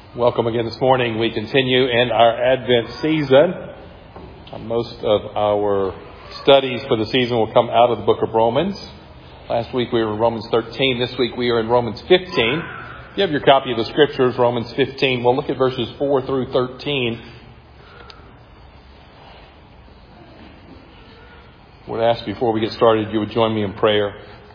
Welcome again this morning. We continue in our Advent season. Most of our studies for the season will come out of the book of Romans. Last week we were in Romans 13. This week we are in Romans 15. If you have your copy of the scriptures, Romans 15, we'll look at verses 4 through 13. I would ask before we get started, you would join me in prayer.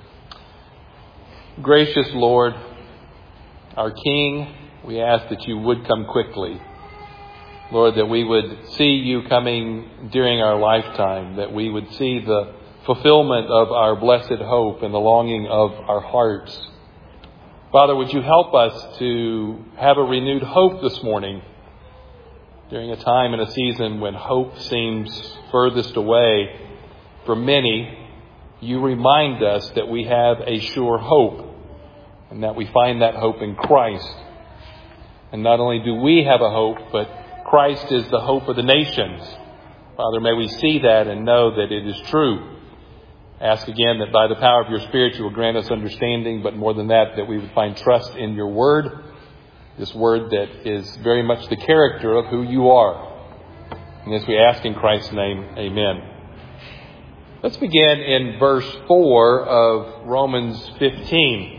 Gracious Lord, our King, we ask that you would come quickly. Lord, that we would see you coming during our lifetime, that we would see the fulfillment of our blessed hope and the longing of our hearts. Father, would you help us to have a renewed hope this morning during a time and a season when hope seems furthest away. For many, you remind us that we have a sure hope and that we find that hope in Christ. And not only do we have a hope, but Christ is the hope of the nations. Father, may we see that and know that it is true. Ask again that by the power of your Spirit you will grant us understanding, but more than that, that we would find trust in your word, this word that is very much the character of who you are. And as we ask in Christ's name, amen. Let's begin in verse 4 of Romans 15.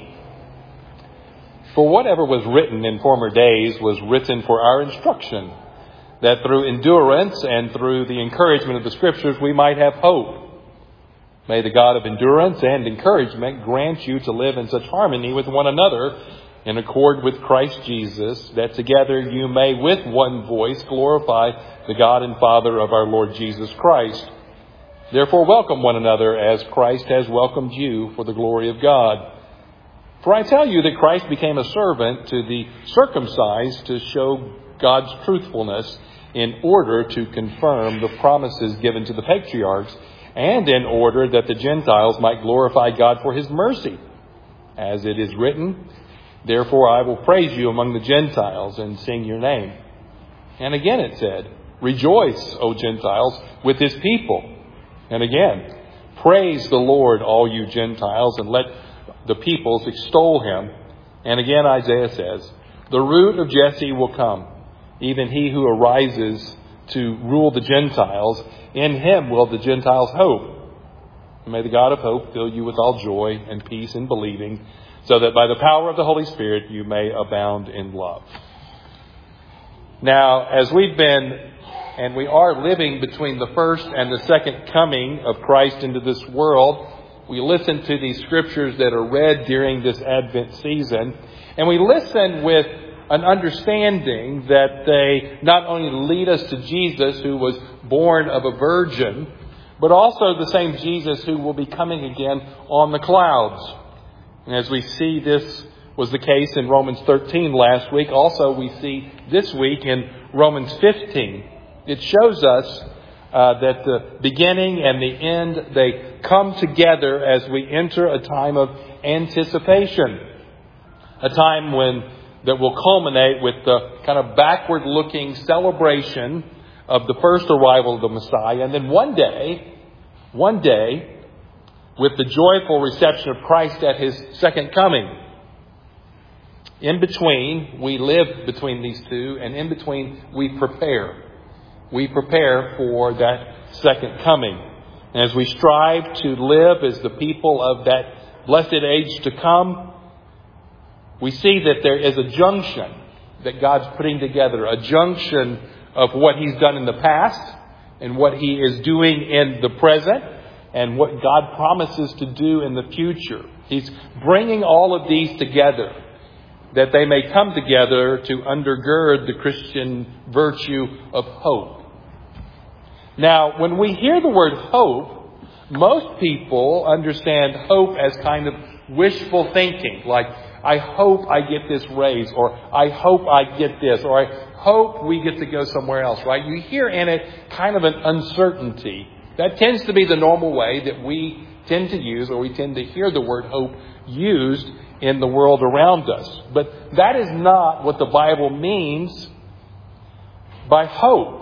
For whatever was written in former days was written for our instruction, that through endurance and through the encouragement of the Scriptures we might have hope. May the God of endurance and encouragement grant you to live in such harmony with one another, in accord with Christ Jesus, that together you may with one voice glorify the God and Father of our Lord Jesus Christ. Therefore welcome one another as Christ has welcomed you for the glory of God. For I tell you that Christ became a servant to the circumcised to show God's truthfulness, in order to confirm the promises given to the patriarchs, and in order that the Gentiles might glorify God for his mercy. As it is written, therefore I will praise you among the Gentiles and sing your name. And again it said, rejoice, O Gentiles, with his people. And again, praise the Lord, all you Gentiles, and let the peoples extol him. And again Isaiah says, the root of Jesse will come, even he who arises to rule the Gentiles. In him will the Gentiles hope. And may the God of hope fill you with all joy and peace in believing, so that by the power of the Holy Spirit you may abound in love. Now, as we've been and we are living between the first and the second coming of Christ into this world, we listen to these scriptures that are read during this Advent season, and we listen with an understanding that they not only lead us to Jesus, who was born of a virgin, but also the same Jesus who will be coming again on the clouds. And as we see this was the case in Romans 13 last week, also we see this week in Romans 15. It shows us that the beginning and the end, they come together as we enter a time of anticipation. A time that will culminate with the kind of backward-looking celebration of the first arrival of the Messiah. And then one day, with the joyful reception of Christ at his second coming. In between, we live between these two, and in between, we prepare. We prepare for that second coming. And as we strive to live as the people of that blessed age to come, we see that there is a junction that God's putting together, a junction of what he's done in the past and what he is doing in the present and what God promises to do in the future. He's bringing all of these together that they may come together to undergird the Christian virtue of hope. Now, when we hear the word hope, most people understand hope as kind of wishful thinking, like, I hope I get this raise, or I hope I get this, or I hope we get to go somewhere else, right? You hear in it kind of an uncertainty. That tends to be the normal way that we tend to use, or we tend to hear the word hope used in the world around us. But that is not what the Bible means by hope.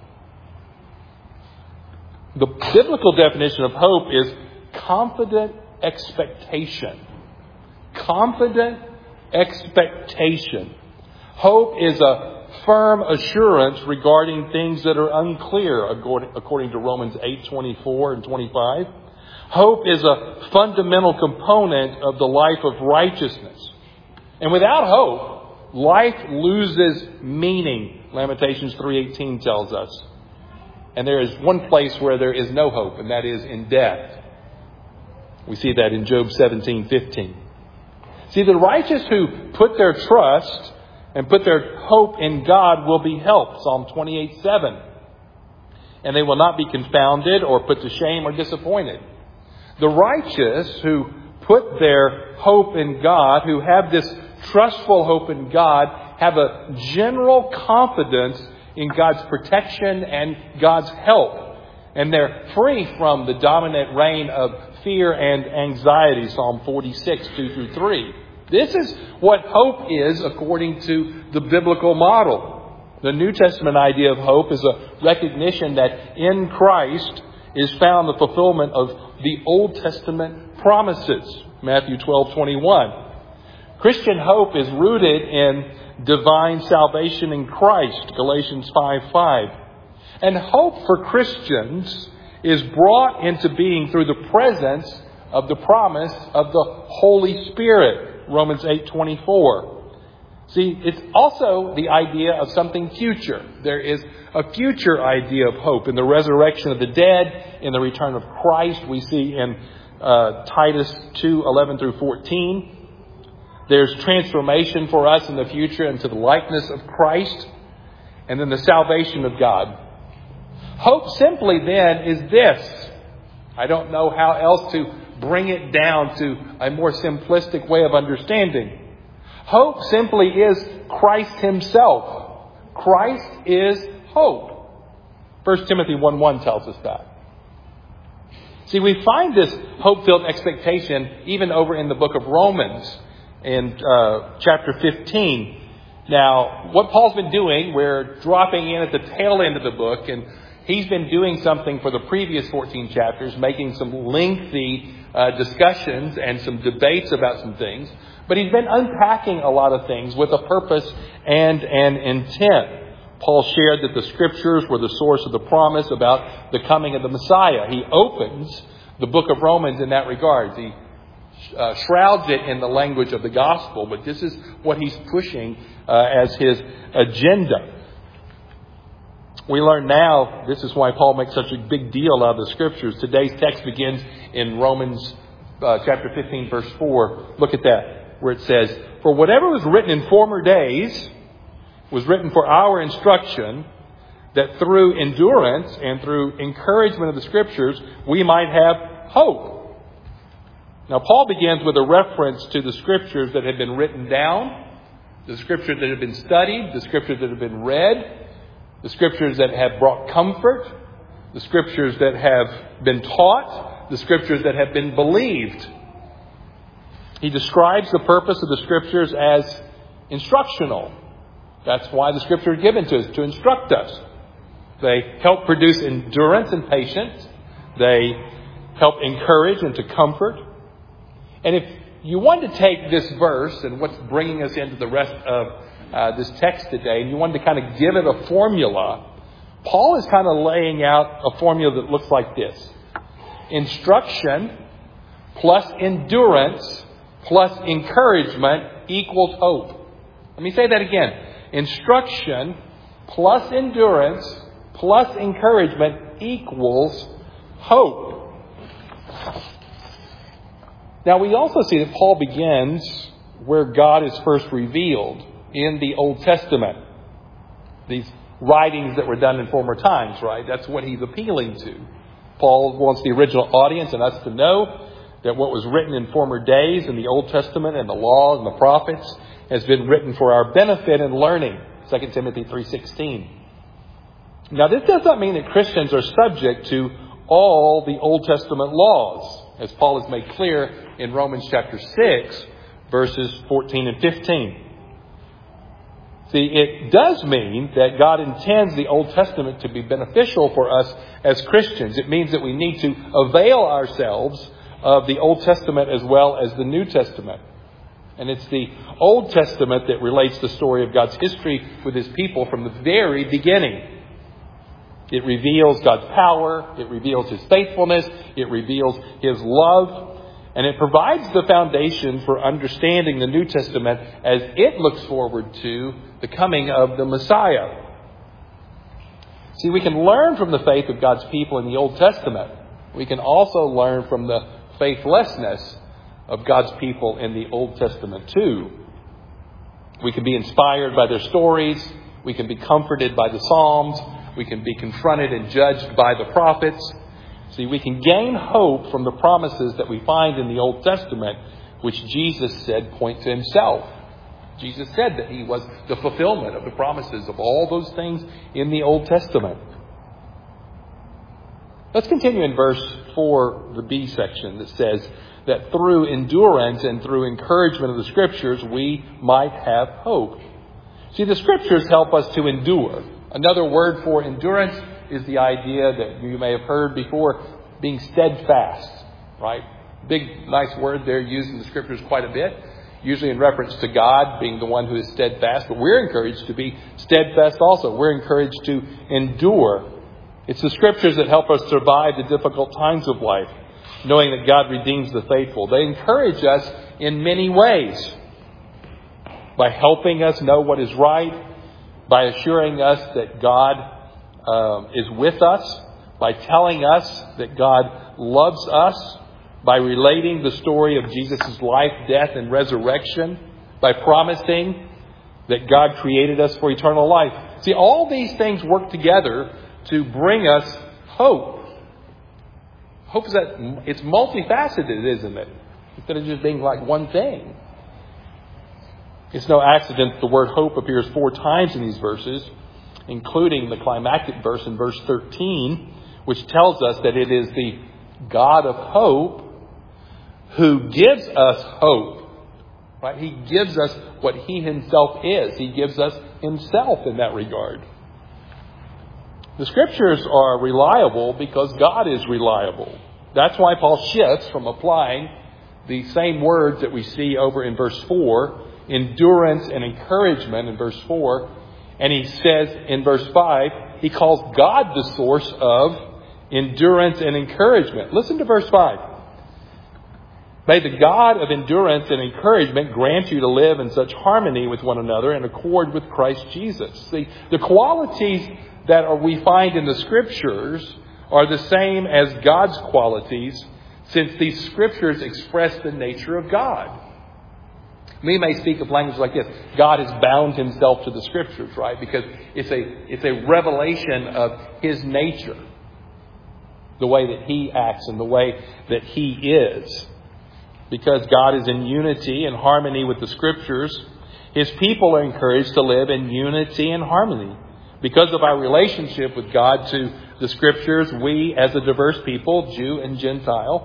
The biblical definition of hope is confident expectation. Confident expectation. Hope is a firm assurance regarding things that are unclear, according to Romans 8:24 and 25. Hope is a fundamental component of the life of righteousness. And without hope, life loses meaning, Lamentations 3:18 tells us. And there is one place where there is no hope, and that is in death. We see that in Job 17:15. See, the righteous who put their trust and put their hope in God will be helped, Psalm 28:7. And they will not be confounded or put to shame or disappointed. The righteous who put their hope in God, who have this trustful hope in God, have a general confidence in God's protection and God's help. And they're free from the dominant reign of fear and anxiety, Psalm 46:2-3. This is what hope is according to the biblical model. The New Testament idea of hope is a recognition that in Christ is found the fulfillment of the Old Testament promises, Matthew 12:21. Christian hope is rooted in divine salvation in Christ, Galatians 5:5. And hope for Christians is brought into being through the presence of the promise of the Holy Spirit, Romans 8:24. See, it's also the idea of something future. There is a future idea of hope in the resurrection of the dead, in the return of Christ. We see in Titus 2:11-14. There's transformation for us in the future into the likeness of Christ, and then the salvation of God. Hope simply then is this. I don't know how else to bring it down to a more simplistic way of understanding. Hope simply is Christ Himself. Christ is hope. 1 Timothy 1:1 tells us that. See, we find this hope-filled expectation even over in the book of Romans in chapter 15. Now, what Paul's been doing, we're dropping in at the tail end of the book, and he's been doing something for the previous 14 chapters, making some lengthy discussions and some debates about some things. But he's been unpacking a lot of things with a purpose and an intent. Paul shared that the Scriptures were the source of the promise about the coming of the Messiah. He opens the book of Romans in that regard. He shrouds it in the language of the gospel, but this is what he's pushing as his agenda. We learn now, this is why Paul makes such a big deal out of the Scriptures. Today's text begins in Romans chapter 15, verse 4. Look at that, where it says, "For whatever was written in former days was written for our instruction, that through endurance and through encouragement of the Scriptures, we might have hope." Now, Paul begins with a reference to the Scriptures that had been written down, the Scriptures that have been studied, the Scriptures that have been read, the Scriptures that have brought comfort, the Scriptures that have been taught, the Scriptures that have been believed. He describes the purpose of the Scriptures as instructional. That's why the Scripture is given to us, to instruct us. They help produce endurance and patience. They help encourage and to comfort. And if you want to take this verse and what's bringing us into the rest of this text today, and you wanted to kind of give it a formula, Paul is kind of laying out a formula that looks like this. Instruction plus endurance plus encouragement equals hope. Let me say that again. Instruction plus endurance plus encouragement equals hope. Now, we also see that Paul begins where God is first revealed in the Old Testament. These writings that were done in former times, right? That's what he's appealing to. Paul wants the original audience and us to know that what was written in former days in the Old Testament and the law and the prophets has been written for our benefit and learning. 2 Timothy 3:16. Now, this does not mean that Christians are subject to all the Old Testament laws, as Paul has made clear in Romans chapter 6, verses 14 and 15. See, it does mean that God intends the Old Testament to be beneficial for us as Christians. It means that we need to avail ourselves of the Old Testament as well as the New Testament. And it's the Old Testament that relates the story of God's history with His people from the very beginning. It reveals God's power. It reveals His faithfulness. It reveals His love. And it provides the foundation for understanding the New Testament as it looks forward to the coming of the Messiah. See, we can learn from the faith of God's people in the Old Testament. We can also learn from the faithlessness of God's people in the Old Testament too. We can be inspired by their stories. We can be comforted by the Psalms. We can be confronted and judged by the prophets. See, we can gain hope from the promises that we find in the Old Testament, which Jesus said point to Himself. Jesus said that He was the fulfillment of the promises of all those things in the Old Testament. Let's continue in verse 4, the B section, that says that through endurance and through encouragement of the Scriptures, we might have hope. See, the Scriptures help us to endure. Another word for endurance is the idea that you may have heard before, being steadfast, right? Big, nice word there used in the Scriptures quite a bit, usually in reference to God being the one who is steadfast. But we're encouraged to be steadfast also. We're encouraged to endure. It's the Scriptures that help us survive the difficult times of life, knowing that God redeems the faithful. They encourage us in many ways, by helping us know what is right, by assuring us that God is with us, by telling us that God loves us, by relating the story of Jesus' life, death, and resurrection, by promising that God created us for eternal life. See, all these things work together to bring us hope. Hope is that it's multifaceted, isn't it? Instead of just being like one thing. It's no accident the word hope appears 4 times in these verses, including the climactic verse in verse 13, which tells us that it is the God of hope who gives us hope. Right? He gives us what He Himself is. He gives us Himself in that regard. The Scriptures are reliable because God is reliable. That's why Paul shifts from applying the same words that we see over in verse 4, endurance and encouragement in verse 4. And he says in verse 5, he calls God the source of endurance and encouragement. Listen to verse 5. May the God of endurance and encouragement grant you to live in such harmony with one another in accord with Christ Jesus. See, the qualities that we find in the Scriptures are the same as God's qualities, since these Scriptures express the nature of God. We may speak of language like this. God has bound Himself to the Scriptures, right? Because it's a revelation of His nature. The way that He acts and the way that He is. Because God is in unity and harmony with the Scriptures, His people are encouraged to live in unity and harmony. Because of our relationship with God to the Scriptures, we as a diverse people, Jew and Gentile,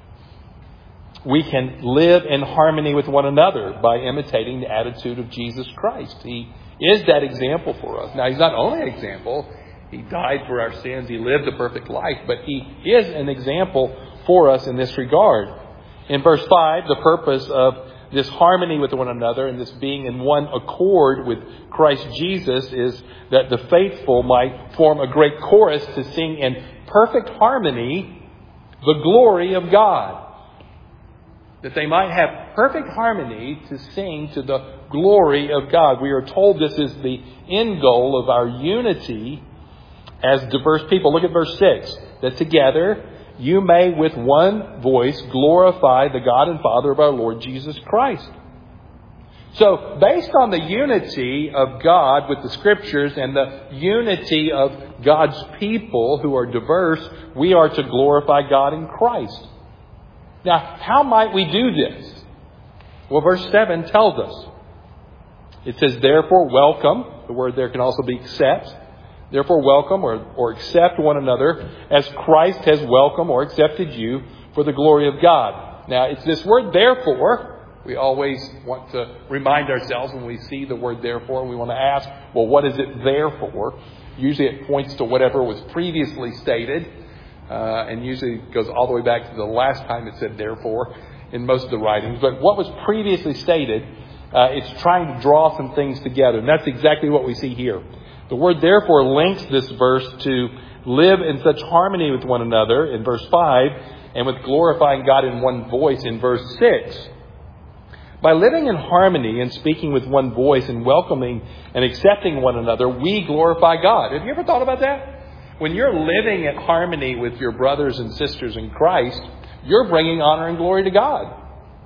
we can live in harmony with one another by imitating the attitude of Jesus Christ. He is that example for us. Now, He's not only an example. He died for our sins. He lived a perfect life. But He is an example for us in this regard. In verse 5, the purpose of this harmony with one another and this being in one accord with Christ Jesus is that the faithful might form a great chorus to sing in perfect harmony the glory of God. That they might have perfect harmony to sing to the glory of God. We are told this is the end goal of our unity as diverse people. Look at verse 6. That together you may with one voice glorify the God and Father of our Lord Jesus Christ. So, based on the unity of God with the Scriptures and the unity of God's people who are diverse, we are to glorify God in Christ. Now, how might we do this? Well, verse 7 tells us. It says, therefore welcome. The word there can also be accept. Therefore welcome or accept one another as Christ has welcomed or accepted you for the glory of God. Now, it's this word therefore. We always want to remind ourselves when we see the word therefore. We want to ask, well, what is it there for? Usually it points to whatever was previously stated. And usually it goes all the way back to the last time it said therefore in most of the writings. But what was previously stated, it's trying to draw some things together. And that's exactly what we see here. The word therefore links this verse to live in such harmony with one another in verse 5 and with glorifying God in one voice in verse 6. By living in harmony and speaking with one voice and welcoming and accepting one another, we glorify God. Have you ever thought about that? When you're living in harmony with your brothers and sisters in Christ, you're bringing honor and glory to God.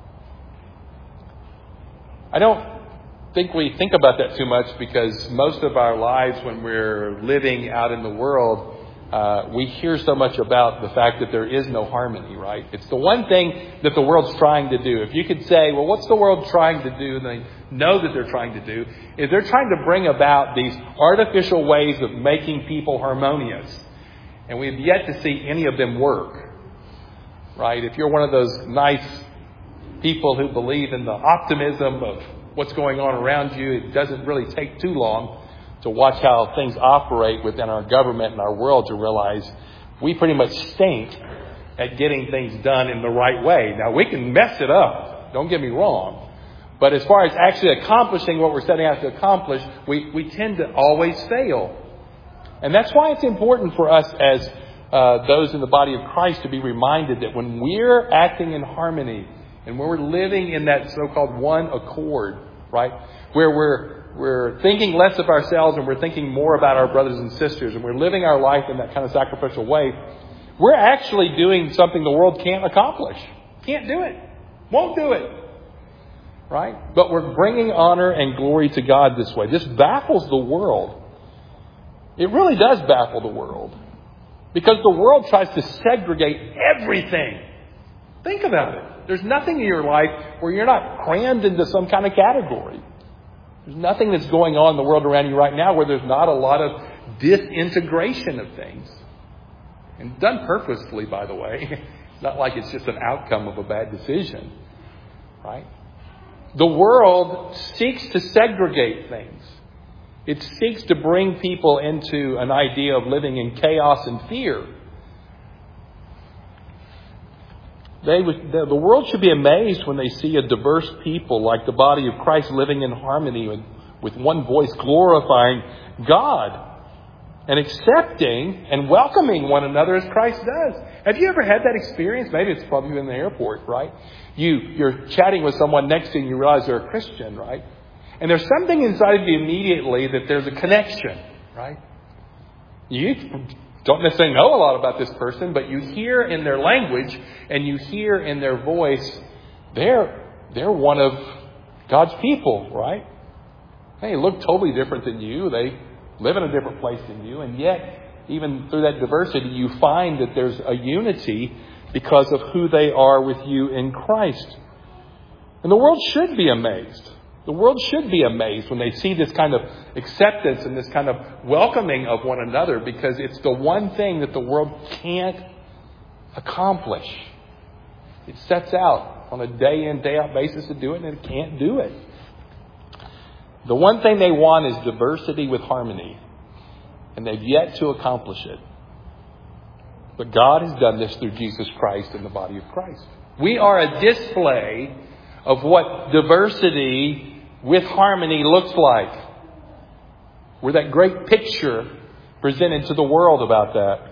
I don't think we think about that too much because most of our lives when we're living out in the world, we hear so much about the fact that there is no harmony, right? It's the one thing that the world's trying to do. If you could say, well, what's the world trying to do? And they know that they're trying to do is they're trying to bring about these artificial ways of making people harmonious. And we've yet to see any of them work, right? If you're one of those nice people who believe in the optimism of what's going on around you, it doesn't really take too long to watch how things operate within our government and our world to realize we pretty much stink at getting things done in the right way. Now, we can mess it up. Don't get me wrong. But as far as actually accomplishing what we're setting out to accomplish, we tend to always fail. And that's why it's important for us as those in the body of Christ to be reminded that when we're acting in harmony and when we're living in that so-called one accord, right, where we're thinking less of ourselves and we're thinking more about our brothers and sisters and we're living our life in that kind of sacrificial way, we're actually doing something the world can't accomplish. Can't do it. Won't do it. Right? But we're bringing honor and glory to God this way. This baffles the world. It really does baffle the world. Because the world tries to segregate everything. Think about it. There's nothing in your life where you're not crammed into some kind of category. There's nothing that's going on in the world around you right now where there's not a lot of disintegration of things. And done purposefully, by the way. It's not like it's just an outcome of a bad decision. Right? The world seeks to segregate things. It seeks to bring people into an idea of living in chaos and fear. The world should be amazed when they see a diverse people like the body of Christ living in harmony with one voice, glorifying God and accepting and welcoming one another as Christ does. Have you ever had that experience? Maybe it's probably in the airport, right? You're chatting with someone next to you and you realize they're a Christian, right? And there's something inside of you immediately that there's a connection, right? You don't necessarily know a lot about this person, but you hear in their language and you hear in their voice, they're one of God's people, right? They look totally different than you. They live in a different place than you. And yet, even through that diversity, you find that there's a unity because of who they are with you in Christ. And the world should be amazed. The world should be amazed when they see this kind of acceptance and this kind of welcoming of one another, because it's the one thing that the world can't accomplish. It sets out on a day in, day out basis to do it, and it can't do it. The one thing they want is diversity with harmony, and they've yet to accomplish it. But God has done this through Jesus Christ and the body of Christ. We are a display of what diversity with harmony looks like. We're that great picture presented to the world about that.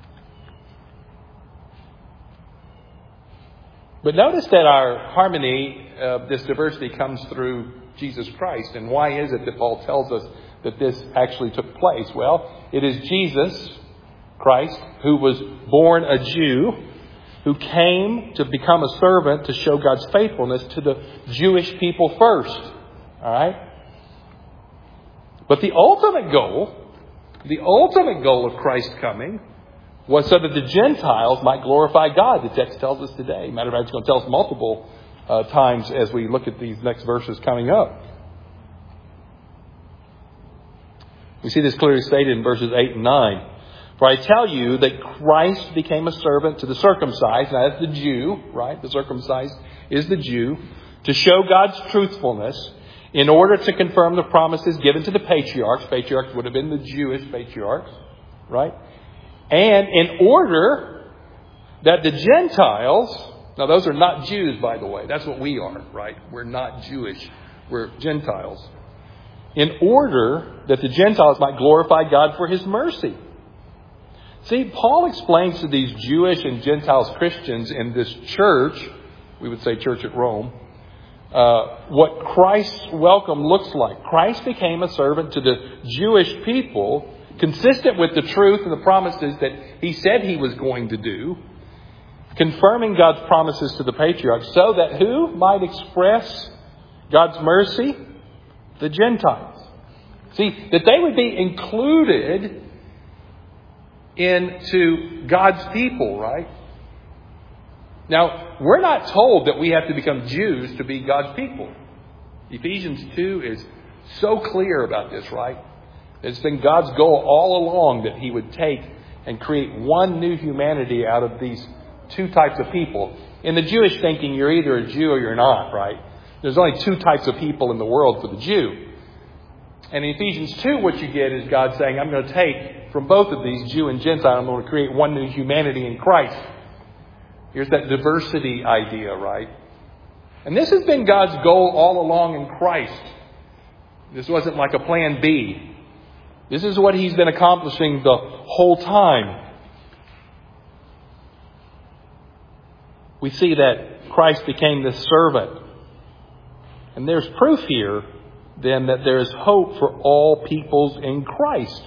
But notice that our harmony, this diversity, comes through Jesus Christ. And why is it that Paul tells us that this actually took place? Well, it is Jesus Christ, who was born a Jew, who came to become a servant to show God's faithfulness to the Jewish people first. All right? But the ultimate goal of Christ coming was so that the Gentiles might glorify God. The text tells us today. Matter of fact, it's going to tell us multiple times as we look at these next verses coming up. We see this clearly stated in verses 8 and 9. For I tell you that Christ became a servant to the circumcised. Now that's the Jew, right? The circumcised is the Jew. To show God's truthfulness, in order to confirm the promises given to the patriarchs. Patriarchs would have been the Jewish patriarchs, right? And in order that the Gentiles Now, those are not Jews, by the way. That's what we are, right? We're not Jewish. We're Gentiles. In order that the Gentiles might glorify God for His mercy. See, Paul explains to these Jewish and Gentiles Christians in this church, we would say church at Rome, what Christ's welcome looks like. Christ became a servant to the Jewish people, consistent with the truth and the promises that He said He was going to do, confirming God's promises to the patriarchs, so that who might express God's mercy? The Gentiles. See, that they would be included into God's people, right? Now, we're not told that we have to become Jews to be God's people. Ephesians 2 is so clear about this, right? It's been God's goal all along that He would take and create one new humanity out of these two types of people. In the Jewish thinking, you're either a Jew or you're not, right? There's only two types of people in the world for the Jew. And in Ephesians 2, what you get is God saying, I'm going to take from both of these, Jew and Gentile, I'm going to create one new humanity in Christ. Here's that diversity idea, right? And this has been God's goal all along in Christ. This wasn't like a plan B. This is what He's been accomplishing the whole time. We see that Christ became this servant. And there's proof here, then, that there is hope for all peoples in Christ.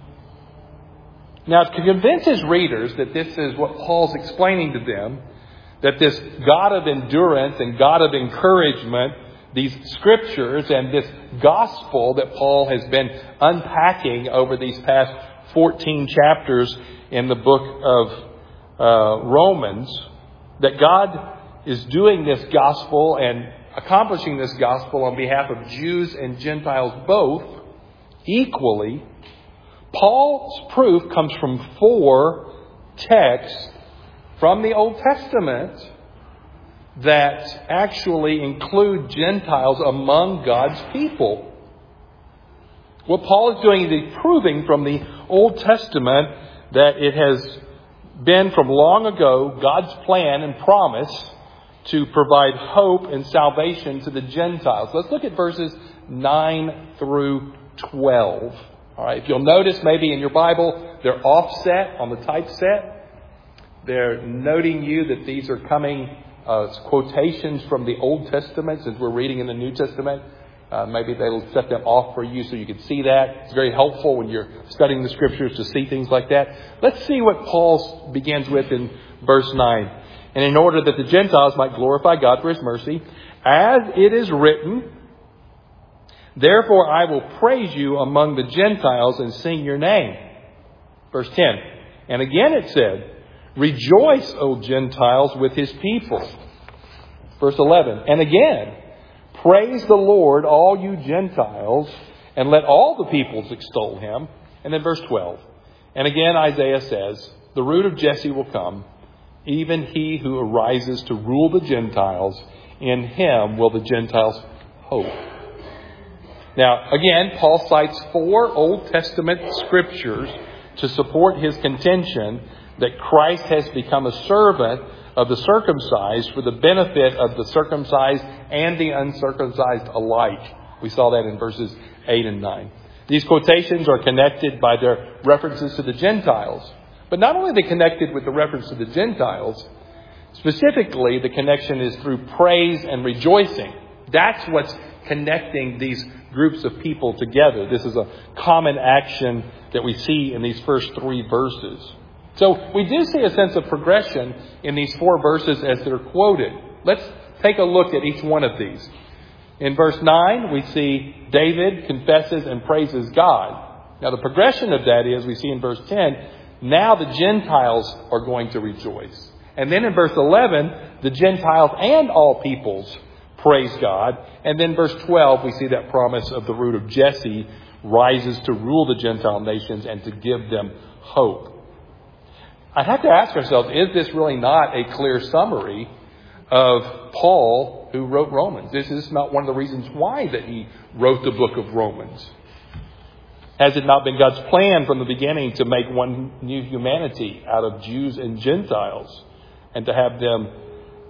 Now, to convince his readers that this is what Paul's explaining to them, that this God of endurance and God of encouragement, these scriptures and this gospel that Paul has been unpacking over these past 14 chapters in the book of Romans, that God is doing this gospel and accomplishing this gospel on behalf of Jews and Gentiles both equally. Paul's proof comes from 4 texts from the Old Testament that actually include Gentiles among God's people. What Paul is doing is proving from the Old Testament that it has been from long ago God's plan and promise to provide hope and salvation to the Gentiles. Let's look at verses 9 through 12. All right, if you'll notice maybe in your Bible, they're offset on the typeset. They're noting you that these are coming quotations from the Old Testament since we're reading in the New Testament. Maybe they'll set them off for you so you can see that. It's very helpful when you're studying the Scriptures to see things like that. Let's see what Paul begins with in verse 9. And in order that the Gentiles might glorify God for His mercy, as it is written, therefore I will praise you among the Gentiles and sing your name. Verse 10. And again it said, rejoice, O Gentiles, with His people. Verse 11. And again, praise the Lord, all you Gentiles, and let all the peoples extol Him. And then verse 12. And again Isaiah says, the root of Jesse will come, even he who arises to rule the Gentiles. In Him will the Gentiles hope. Now, again, Paul cites 4 Old Testament scriptures to support his contention that Christ has become a servant of the circumcised for the benefit of the circumcised and the uncircumcised alike. We saw that in verses 8 and 9. These quotations are connected by their references to the Gentiles. But not only are they connected with the reference to the Gentiles, specifically the connection is through praise and rejoicing. That's what's connecting these groups of people together. This is a common action that we see in these first 3 verses. So we do see a sense of progression in these 4 verses as they're quoted. Let's take a look at each one of these. In verse 9, we see David confesses and praises God. Now the progression of that is, we see in verse 10, now the Gentiles are going to rejoice. And then in verse 11, the Gentiles and all peoples praise God. And then verse 12, we see that promise of the root of Jesse rises to rule the Gentile nations and to give them hope. I have to ask ourselves, is this really not a clear summary of Paul who wrote Romans? This is not one of the reasons why that he wrote the book of Romans. Has it not been God's plan from the beginning to make one new humanity out of Jews and Gentiles and to have them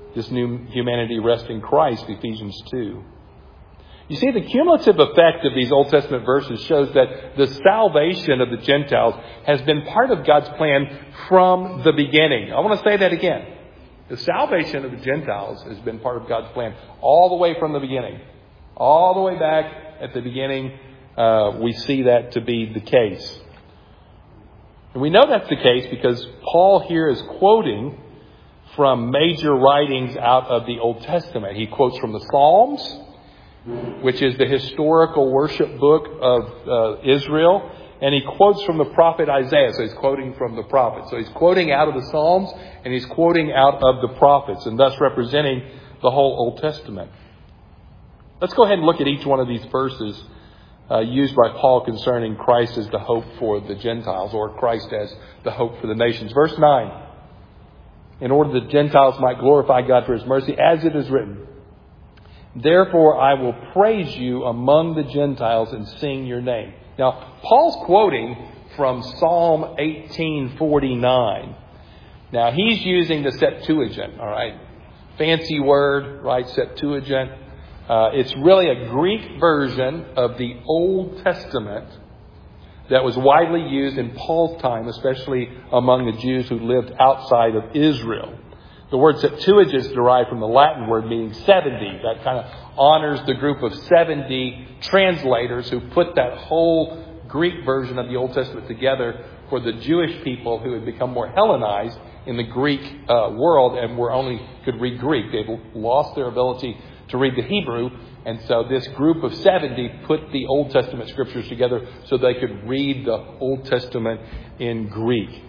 This new humanity rests in Christ, Ephesians 2. You see, the cumulative effect of these Old Testament verses shows that the salvation of the Gentiles has been part of God's plan from the beginning. I want to say that again. The salvation of the Gentiles has been part of God's plan all the way from the beginning. All the way back at the beginning, we see that to be the case. And we know that's the case because Paul here is quoting from major writings out of the Old Testament. He quotes from the Psalms, which is the historical worship book of Israel. And he quotes from the prophet Isaiah. So he's quoting from the prophets. So he's quoting out of the Psalms and he's quoting out of the prophets, and thus representing the whole Old Testament. Let's go ahead and look at each one of these verses used by Paul concerning Christ as the hope for the Gentiles, or Christ as the hope for the nations. Verse 9. In order that Gentiles might glorify God for His mercy, as it is written, therefore I will praise you among the Gentiles and sing your name. Now, Paul's quoting from Psalm 18:49. Now, he's using the Septuagint, all right? Fancy word, right? Septuagint. It's really a Greek version of the Old Testament that was widely used in Paul's time, especially among the Jews who lived outside of Israel. The word Septuagint is derived from the Latin word meaning 70. That kind of honors the group of 70 translators who put that whole Greek version of the Old Testament together for the Jewish people who had become more Hellenized in the Greek world and could read Greek. They'd lost their ability to read the Hebrew. And so this group of 70 put the Old Testament scriptures together so they could read the Old Testament in Greek.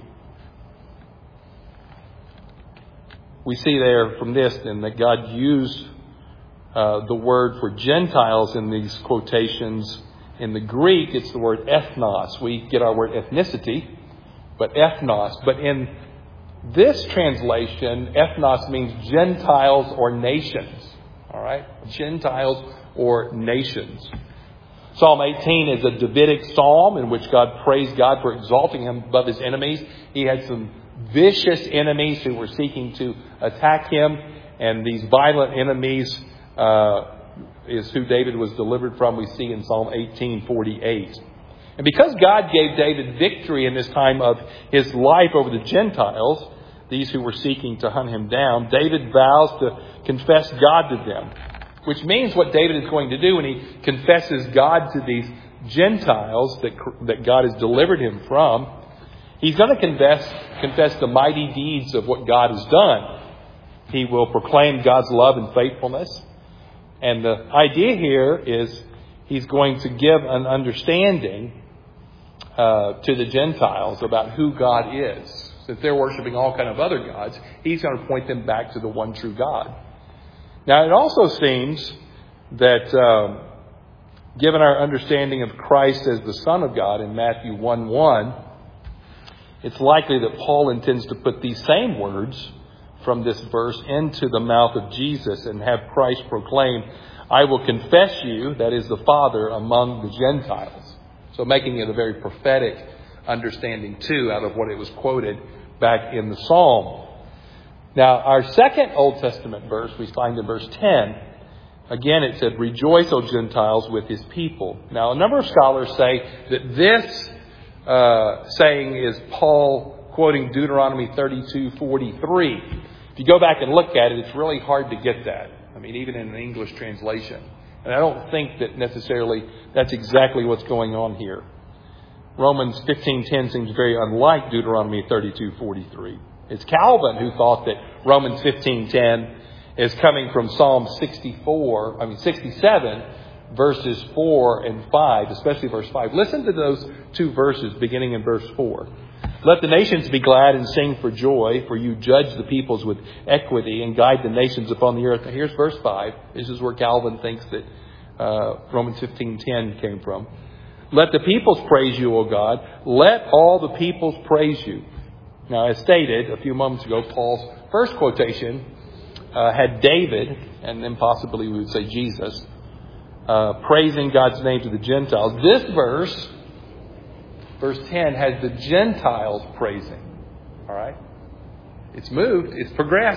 We see there from this then that God used the word for Gentiles in these quotations. In the Greek, it's the word ethnos. We get our word ethnicity, but ethnos. But in this translation, ethnos means Gentiles or nations. All right? Gentiles or nations. Psalm 18 is a Davidic psalm in which God praised God for exalting him above his enemies. He had some vicious enemies who were seeking to attack him. And these violent enemies is who David was delivered from, we see in Psalm 18:48. And because God gave David victory in this time of his life over the Gentiles, these who were seeking to hunt him down, David vows to confess God to them. Which means what David is going to do when he confesses God to these Gentiles that God has delivered him from, he's going to confess the mighty deeds of what God has done. He will proclaim God's love and faithfulness. And the idea here is he's going to give an understanding to the Gentiles about who God is. Since they're worshiping all kind of other gods, he's going to point them back to the one true God. Now, it also seems that given our understanding of Christ as the Son of God in Matthew 1:1, it's likely that Paul intends to put these same words from this verse into the mouth of Jesus and have Christ proclaim, I will confess you, that is the Father, among the Gentiles. So making it a very prophetic understanding too out of what it was quoted back in the Psalm. Now, our second Old Testament verse we find in verse 10. Again, it said, rejoice, O Gentiles, with his people. Now, a number of scholars say that this saying is Paul quoting Deuteronomy 32:43. If you go back and look at it, it's really hard to get that. I mean, even in an English translation. And I don't think that necessarily that's exactly what's going on here. Romans 15:10 seems very unlike Deuteronomy 32:43. It's Calvin who thought that Romans 15:10 is coming from Psalm 67, verses 4 and 5, especially verse 5. Listen to those two verses beginning in verse 4. Let the nations be glad and sing for joy, for you judge the peoples with equity and guide the nations upon the earth. Now here's verse 5. This is where Calvin thinks that Romans 15:10 came from. Let the peoples praise you, O God. Let all the peoples praise you. Now, as stated a few moments ago, Paul's first quotation had David, and then possibly we would say Jesus, praising God's name to the Gentiles. This verse, verse 10, has the Gentiles praising. All right? It's moved. It's progressed.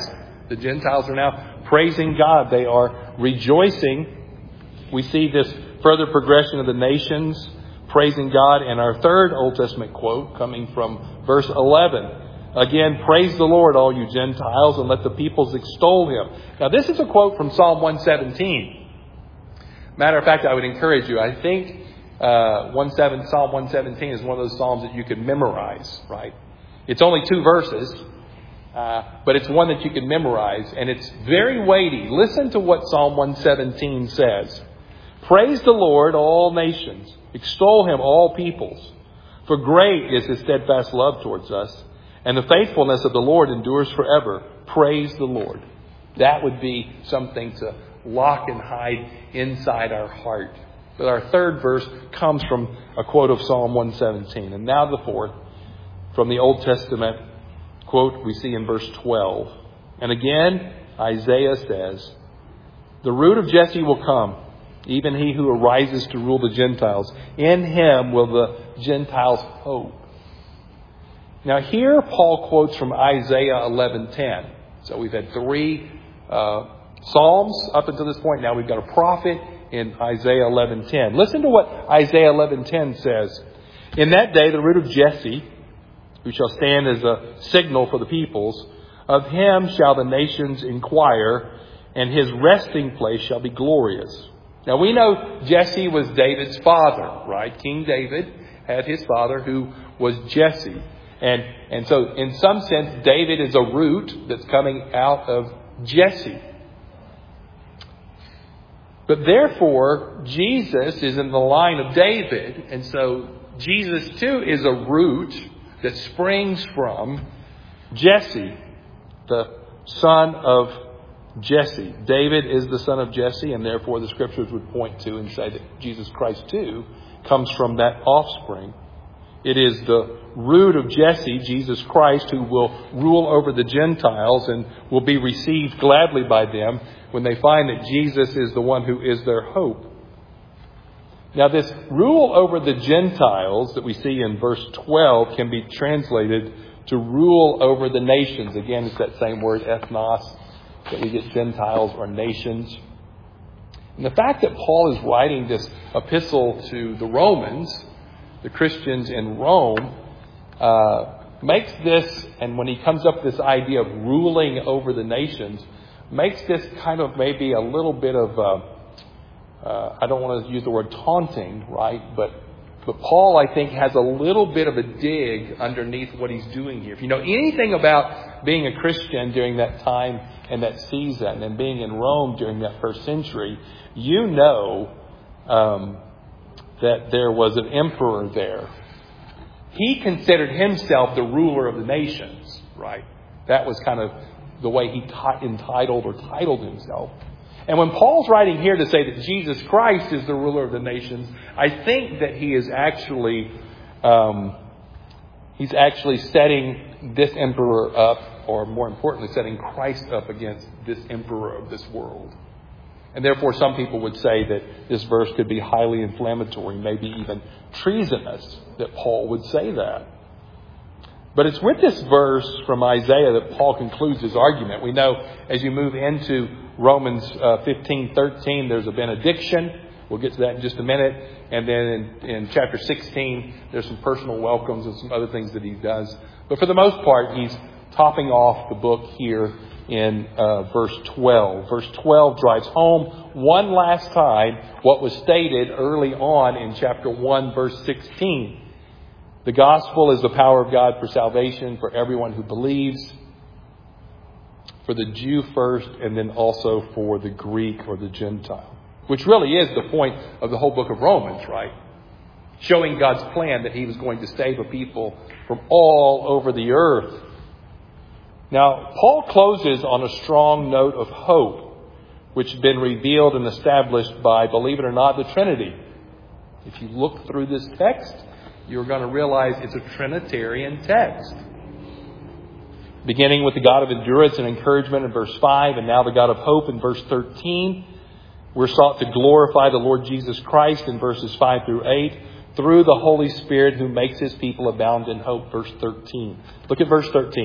The Gentiles are now praising God. They are rejoicing. We see this further progression of the nations praising God. And our third Old Testament quote coming from verse 11. Again, praise the Lord, all you Gentiles, and let the peoples extol Him. Now, this is a quote from Psalm 117. Matter of fact, I would encourage you. I think Psalm 117 is one of those psalms that you can memorize, right? It's only 2 verses, but it's one that you can memorize, and it's very weighty. Listen to what Psalm 117 says. Praise the Lord, all nations. Extol Him, all peoples. For great is His steadfast love towards us, and the faithfulness of the Lord endures forever. Praise the Lord. That would be something to lock and hide inside our heart. But our third verse comes from a quote of Psalm 117. And now the fourth, from the Old Testament quote we see in verse 12. And again, Isaiah says, the root of Jesse will come, even he who arises to rule the Gentiles. In him will the Gentiles hope. Now here Paul quotes from Isaiah 11:10. So we've had 3 Psalms up until this point. Now we've got a prophet in Isaiah 11:10. Listen to what Isaiah 11:10 says. In that day the root of Jesse, who shall stand as a signal for the peoples, of him shall the nations inquire, and his resting place shall be glorious. Now we know Jesse was David's father, right? King David had his father who was Jesse. And so in some sense, David is a root that's coming out of Jesse. But therefore, Jesus is in the line of David. And so Jesus too is a root that springs from Jesse, the son of Jesse. David is the son of Jesse, and therefore the Scriptures would point to and say that Jesus Christ too comes from that offspring. It is the root of Jesse, Jesus Christ, who will rule over the Gentiles and will be received gladly by them when they find that Jesus is the one who is their hope. Now, this rule over the Gentiles that we see in verse 12 can be translated to rule over the nations. Again, it's that same word, ethnos, that we get Gentiles or nations. And the fact that Paul is writing this epistle to the Romans, the Christians in Rome, makes this, and when he comes up with this idea of ruling over the nations, makes this kind of maybe a little bit of, I don't want to use the word taunting, right? But Paul, I think, has a little bit of a dig underneath what he's doing here. If you know anything about being a Christian during that time and that season and being in Rome during that first century, you know that there was an emperor there. He considered himself the ruler of the nations, right? That was kind of the way he titled himself. And when Paul's writing here to say that Jesus Christ is the ruler of the nations, I think that he is actually setting this emperor up, or more importantly, setting Christ up against this emperor of this world. And therefore, some people would say that this verse could be highly inflammatory, maybe even treasonous, that Paul would say that. But it's with this verse from Isaiah that Paul concludes his argument. We know as you move into Romans 15:13, there's a benediction. We'll get to that in just a minute. And then in chapter 16, there's some personal welcomes and some other things that he does. But for the most part, he's topping off the book here in verse 12. Verse 12 drives home one last time what was stated early on in chapter 1, verse 16. The gospel is the power of God for salvation for everyone who believes, for the Jew first, and then also for the Greek or the Gentile, which really is the point of the whole book of Romans, right? Showing God's plan that he was going to save a people from all over the earth. Now, Paul closes on a strong note of hope, which has been revealed and established by, believe it or not, the Trinity. If you look through this text, you're going to realize it's a Trinitarian text. Beginning with the God of endurance and encouragement in verse 5, and now the God of hope in verse 13. We're sought to glorify the Lord Jesus Christ in verses 5 through 8 through the Holy Spirit who makes his people abound in hope, verse 13. Look at verse 13.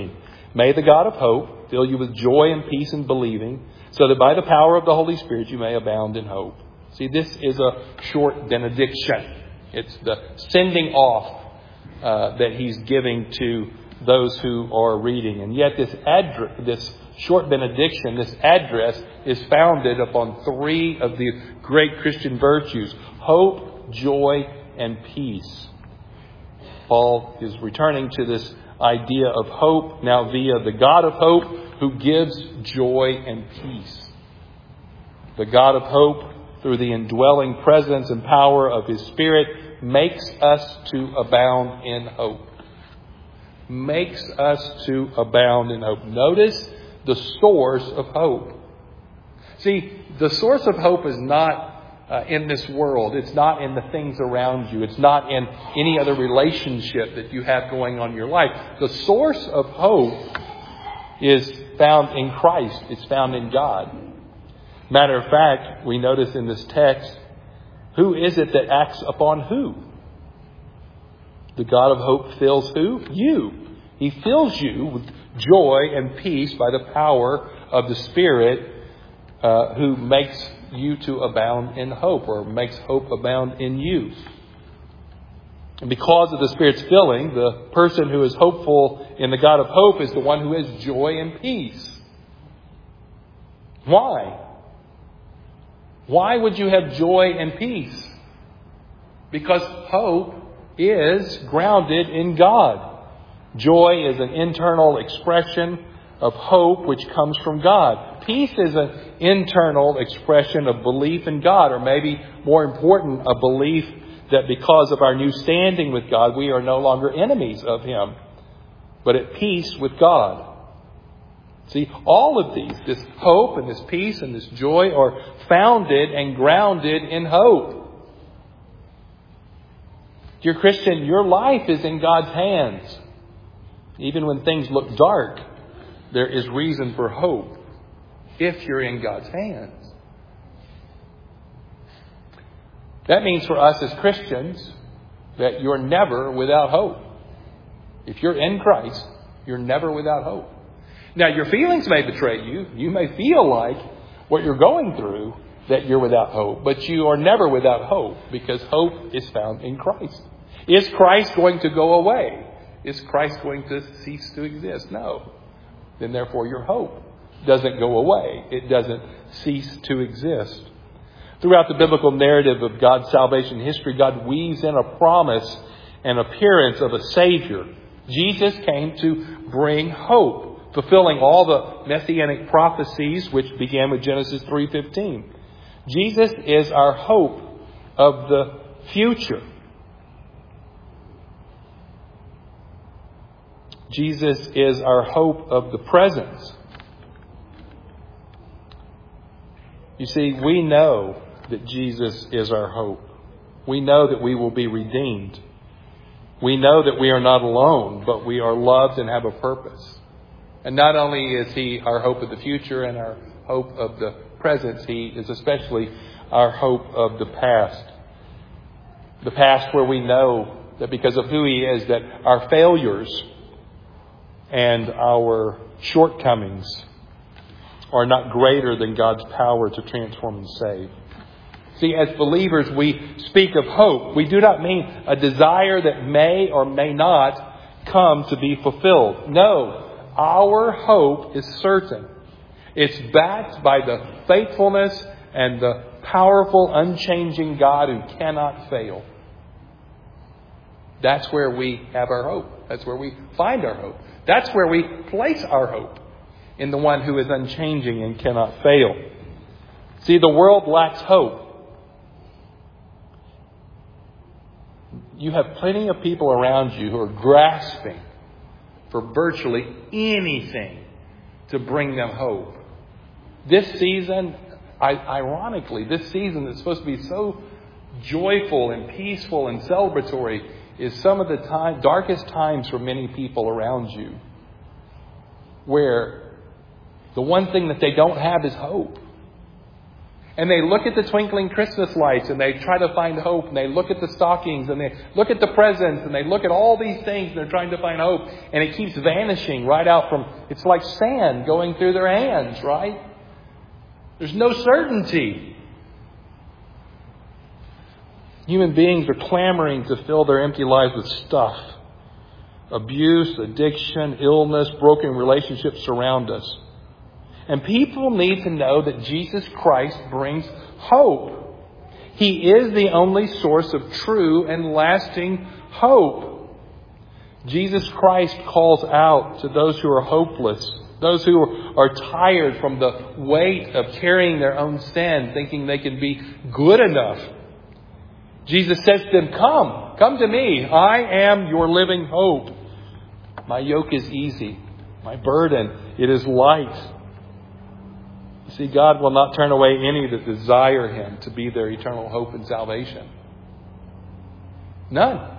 May the God of hope fill you with joy and peace in believing, so that by the power of the Holy Spirit you may abound in hope. See, this is a short benediction. It's the sending off that he's giving to those who are reading. And yet this short benediction, this address, is founded upon three of the great Christian virtues: hope, joy, and peace. Paul is returning to this idea of hope now via the God of hope who gives joy and peace. The God of hope, through the indwelling presence and power of His Spirit, makes us to abound in hope. Makes us to abound in hope. Notice the source of hope. See, the source of hope is not in this world. It's not in the things around you. It's not in any other relationship that you have going on in your life. The source of hope is found in Christ. It's found in God. Matter of fact, we notice in this text, who is it that acts upon who? The God of hope fills who? You. He fills you with joy and peace by the power of the Spirit who makes you to abound in hope, or makes hope abound in you. And because of the Spirit's filling, the person who is hopeful in the God of hope is the one who has joy and peace. Why? Why would you have joy and peace? Because hope is grounded in God. Joy is an internal expression of hope which comes from God. Peace is an internal expression of belief in God, or maybe more important, a belief that because of our new standing with God, we are no longer enemies of Him, but at peace with God. See, all of these, this hope and this peace and this joy, are founded and grounded in hope. Dear Christian, your life is in God's hands. Even when things look dark, there is reason for hope if you're in God's hands. That means for us as Christians that you're never without hope. If you're in Christ, you're never without hope. Now, your feelings may betray you. You may feel like what you're going through, that you're without hope. But you are never without hope, because hope is found in Christ. Is Christ going to go away? Is Christ going to cease to exist? No. Then therefore your hope doesn't go away. It doesn't cease to exist. Throughout the biblical narrative of God's salvation history, God weaves in a promise and appearance of a Savior. Jesus came to bring hope, fulfilling all the messianic prophecies which began with Genesis 3:15. Jesus is our hope of the future. Jesus is our hope of the present. You see, we know that Jesus is our hope. We know that we will be redeemed. We know that we are not alone, but we are loved and have a purpose. And not only is He our hope of the future and our hope of the present, He is especially our hope of the past. The past where we know that because of who He is, that our failures and our shortcomings are not greater than God's power to transform and save. See, as believers, we speak of hope. We do not mean a desire that may or may not come to be fulfilled. No, our hope is certain. It's backed by the faithfulness and the powerful, unchanging God who cannot fail. That's where we have our hope. That's where we find our hope. That's where we place our hope, in the one who is unchanging and cannot fail. See, the world lacks hope. You have plenty of people around you who are grasping for virtually anything to bring them hope. This season, ironically, this season that's supposed to be so joyful and peaceful and celebratory is some of the darkest times for many people around you, where the one thing that they don't have is hope. And they look at the twinkling Christmas lights and they try to find hope. And they look at the stockings and they look at the presents and they look at all these things and they're trying to find hope. And it keeps vanishing right out from, it's like sand going through their hands, right? There's no certainty. Human beings are clamoring to fill their empty lives with stuff. Abuse, addiction, illness, broken relationships surround us. And people need to know that Jesus Christ brings hope. He is the only source of true and lasting hope. Jesus Christ calls out to those who are hopeless, those who are tired from the weight of carrying their own sin, thinking they can be good enough. Jesus says to them, come to me. I am your living hope. My yoke is easy. My burden, it is light. You see, God will not turn away any that desire Him to be their eternal hope and salvation. None.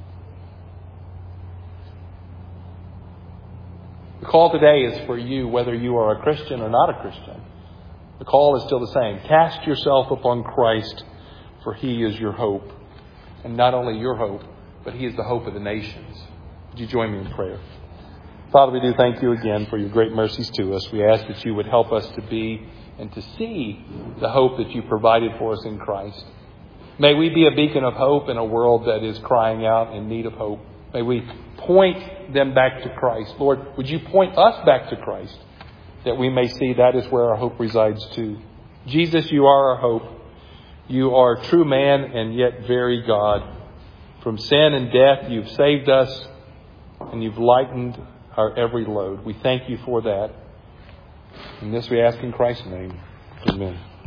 The call today is for you, whether you are a Christian or not a Christian. The call is still the same. Cast yourself upon Christ, for He is your hope. And not only your hope, but He is the hope of the nations. Would you join me in prayer? Father, we do thank you again for your great mercies to us. We ask that you would help us to be and to see the hope that you provided for us in Christ. May we be a beacon of hope in a world that is crying out in need of hope. May we point them back to Christ. Lord, would you point us back to Christ, that we may see that is where our hope resides too. Jesus, you are our hope. You are true man and yet very God. From sin and death, you've saved us and you've lightened our every load. We thank you for that. And this we ask in Christ's name. Amen.